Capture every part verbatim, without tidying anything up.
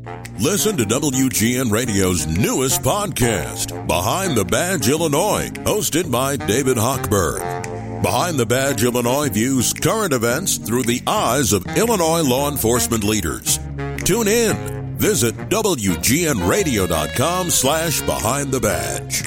Listen to W G N Radio's newest podcast, Behind the Badge Illinois, hosted by David Hochberg. Behind the Badge Illinois views current events through the eyes of Illinois law enforcement leaders. Tune in. Visit W G N radio dot com slash behind the badge.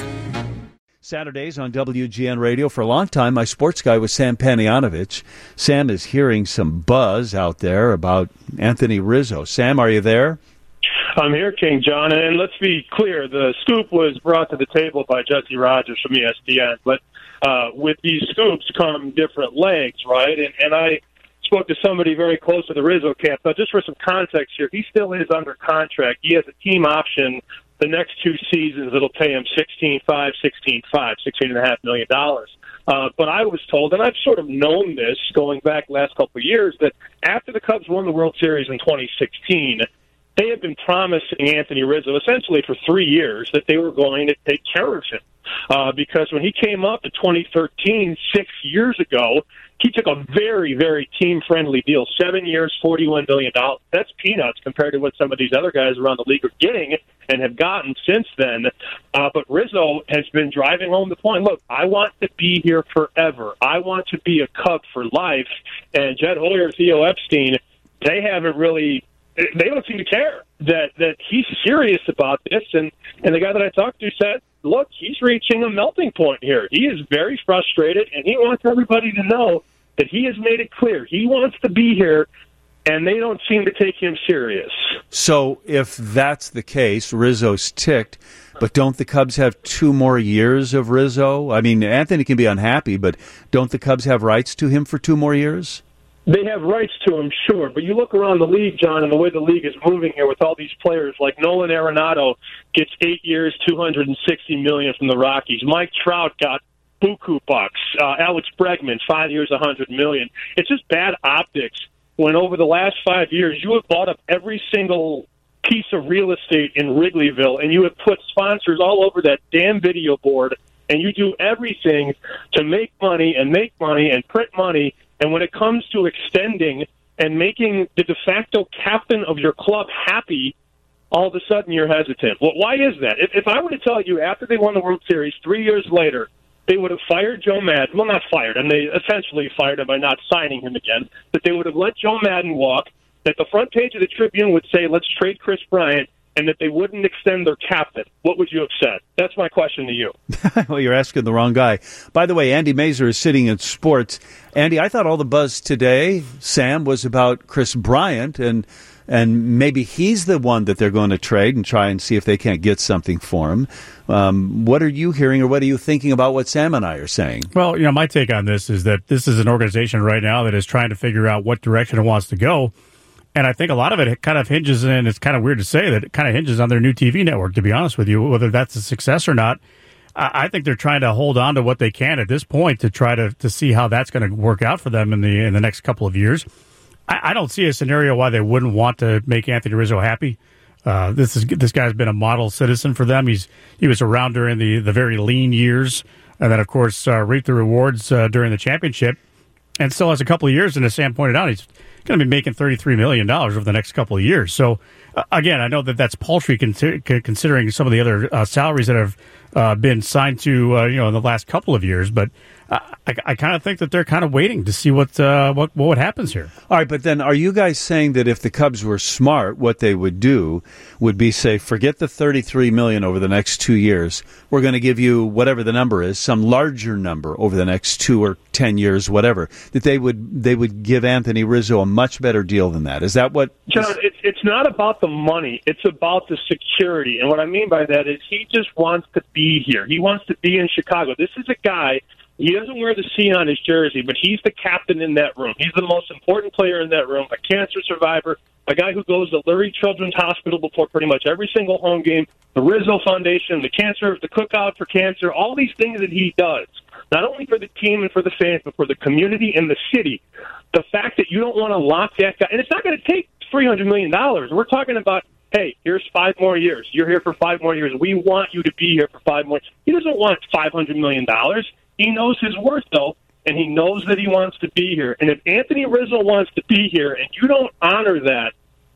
Saturdays on W G N Radio. For a long time, my sports guy was Sam Panayotovich. Sam is hearing some buzz out there about Anthony Rizzo. Sam, are you there? I'm here, King John, and let's be clear, the scoop was brought to the table by Jesse Rogers from E S P N, but uh, with these scoops come different legs, right? And, and I spoke to somebody very close to the Rizzo camp. Now, just for some context here, he still is under contract. He has a team option the next two seasons. It'll pay him sixteen five, sixteen five, sixteen and a half million dollars. Uh, but I was told, and I've sort of known this going back the last couple of years, that after the Cubs won the World Series in twenty sixteen, they had been promising Anthony Rizzo essentially for three years that they were going to take care of him. Uh, because when he came up in twenty thirteen, six years ago, he took a very, very team-friendly deal. Seven years, forty-one million dollars. That's peanuts compared to what some of these other guys around the league are getting and have gotten since then. Uh, but Rizzo has been driving home the point. Look, I want to be here forever. I want to be a Cub for life. And Jed Hoyer, Theo Epstein, they haven't really... They don't seem to care that, that he's serious about this. And, and the guy that I talked to said, look, he's reaching a melting point here. He is very frustrated, and he wants everybody to know that he has made it clear. He wants to be here, and they don't seem to take him serious. So if that's the case, Rizzo's ticked, but don't the Cubs have two more years of Rizzo? I mean, Anthony can be unhappy, but don't the Cubs have rights to him for two more years? They have rights to him, sure, but you look around the league, John, and the way the league is moving here with all these players, like Nolan Arenado gets eight years, two hundred sixty million dollars from the Rockies. Mike Trout got buku bucks. Uh, Alex Bregman, five years, one hundred million dollars. It's just bad optics when over the last five years you have bought up every single piece of real estate in Wrigleyville, and you have put sponsors all over that damn video board, and you do everything to make money and make money and print money. And when it comes to extending and making the de facto captain of your club happy, all of a sudden you're hesitant. Well, why is that? If, if I were to tell you after they won the World Series three years later, they would have fired Joe Madden, well, not fired him, they essentially fired him by not signing him again, that they would have let Joe Madden walk, that the front page of the Tribune would say, let's trade Chris Bryant, and that they wouldn't extend their captain, what would you have said? That's my question to you. Well, you're asking the wrong guy. By the way, Andy Mazer is sitting in sports. Andy, I thought all the buzz today, Sam, was about Chris Bryant, and and maybe he's the one that they're going to trade and try and see if they can't get something for him. Um, what are you hearing, or what are you thinking about what Sam and I are saying? Well, you know, my take on this is that this is an organization right now that is trying to figure out what direction it wants to go. And I think a lot of it kind of hinges, and it's kind of weird to say that it kind of hinges on their new T V network, to be honest with you, whether that's a success or not. I think they're trying to hold on to what they can at this point to try to, to see how that's going to work out for them in the in the next couple of years. I, I don't see a scenario why they wouldn't want to make Anthony Rizzo happy. Uh, this is this guy's been a model citizen for them. He's he was around during the, the very lean years, and then, of course, uh, reaped the rewards uh, during the championship, and still has a couple of years. And as Sam pointed out, he's going to be making thirty-three million dollars over the next couple of years. So, uh, again, I know that that's paltry con- considering some of the other uh, salaries that have uh, been signed to, uh, you know, in the last couple of years. But uh, I, I kind of think that they're kind of waiting to see what, uh, what what happens here. All right, but then are you guys saying that if the Cubs were smart, what they would do would be say, forget the thirty-three million dollars over the next two years. We're going to give you whatever the number is, some larger number over the next two or ten years, whatever. That they would they would give Anthony Rizzo a much better deal than that. Is that what? John, it's it's not about the money. It's about the security. And what I mean by that is he just wants to be here. He wants to be in Chicago. This is a guy. He doesn't wear the C on his jersey, but he's the captain in that room. He's the most important player in that room, a cancer survivor, a guy who goes to Lurie Children's Hospital before pretty much every single home game, the Rizzo Foundation, the cancer, the cookout for cancer, all these things that he does, not only for the team and for the fans, but for the community and the city. The fact that you don't want to lock that guy, and it's not going to take three hundred million dollars. We're talking about, hey, here's five more years. You're here for five more years. We want you to be here for five more. He doesn't want five hundred million dollars. He knows his worth, though, and he knows that he wants to be here. And if Anthony Rizzo wants to be here and you don't honor that,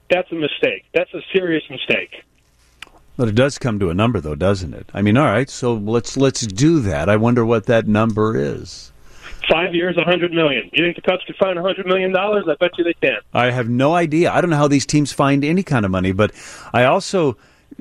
that's a mistake. That's a serious mistake. But it does come to a number, though, doesn't it? I mean, all right, so let's let's do that. I wonder what that number is. Five years, a hundred million. You think the Cubs could find a hundred million dollars? I bet you they can. I have no idea. I don't know how these teams find any kind of money, but I also,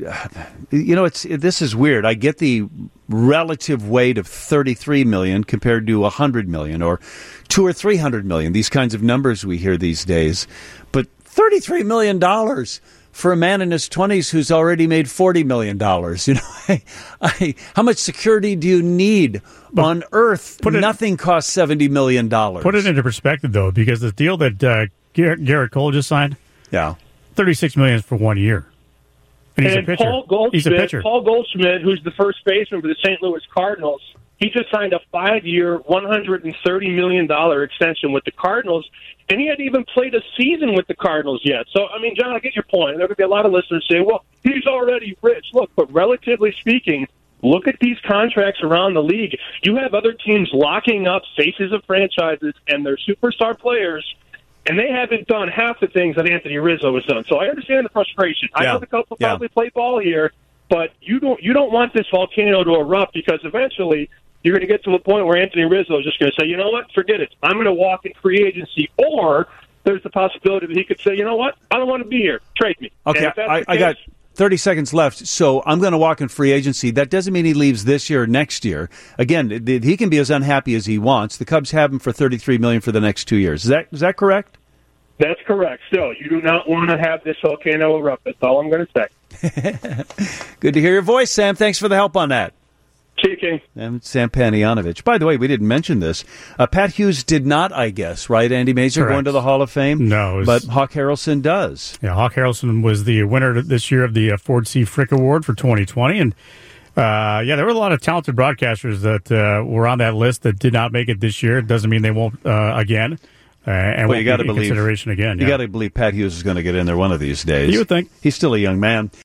you know, it's this is weird. I get the relative weight of thirty-three million compared to a hundred million, or two or three hundred million. These kinds of numbers we hear these days, but thirty-three million dollars. For a man in his twenties who's already made forty million dollars. You know, I, I, how much security do you need but on Earth? Put Nothing it, costs seventy million dollars. Put it into perspective, though, because the deal that uh, Garrett, Garrett Cole just signed, yeah, thirty-six million dollars for one year. And he's and a pitcher. Paul Goldschmidt, he's a pitcher. Paul Goldschmidt, who's the first baseman for the Saint Louis Cardinals, he just signed a five-year, one hundred thirty million dollars extension with the Cardinals, and he hadn't even played a season with the Cardinals yet. So, I mean, John, I get your point. There could be a lot of listeners saying, well, he's already rich. Look, but relatively speaking, look at these contracts around the league. You have other teams locking up faces of franchises and their superstar players, and they haven't done half the things that Anthony Rizzo has done. So I understand the frustration. Yeah. I know the Cubs will probably yeah. play ball here, but you don't you don't want this volcano to erupt, because eventually you're going to get to a point where Anthony Rizzo is just going to say, you know what, forget it. I'm going to walk in free agency. Or there's the possibility that he could say, you know what, I don't want to be here. Trade me. Okay, I, I got thirty seconds left, so I'm going to walk in free agency. That doesn't mean he leaves this year or next year. Again, he can be as unhappy as he wants. The Cubs have him for thirty-three million dollars for the next two years. Is that is that correct? That's correct. Still, you do not want to have this volcano erupt. That's all I'm going to say. Good to hear your voice, Sam. Thanks for the help on that. See you, King. And Sam Panayonovich. By the way, we didn't mention this. Uh, Pat Hughes did not, I guess, right, Andy Mazer, Correct. going to the Hall of Fame? No. Was, but Hawk Harrelson does. Yeah, Hawk Harrelson was the winner this year of the uh, Ford C. Frick Award for twenty twenty. And, uh, yeah, there were a lot of talented broadcasters that uh, were on that list that did not make it this year. It doesn't mean they won't uh, again. Uh, and well, you got to believe consideration again. You yeah. got to believe Pat Hughes is going to get in there one of these days. You would think. He's still a young man.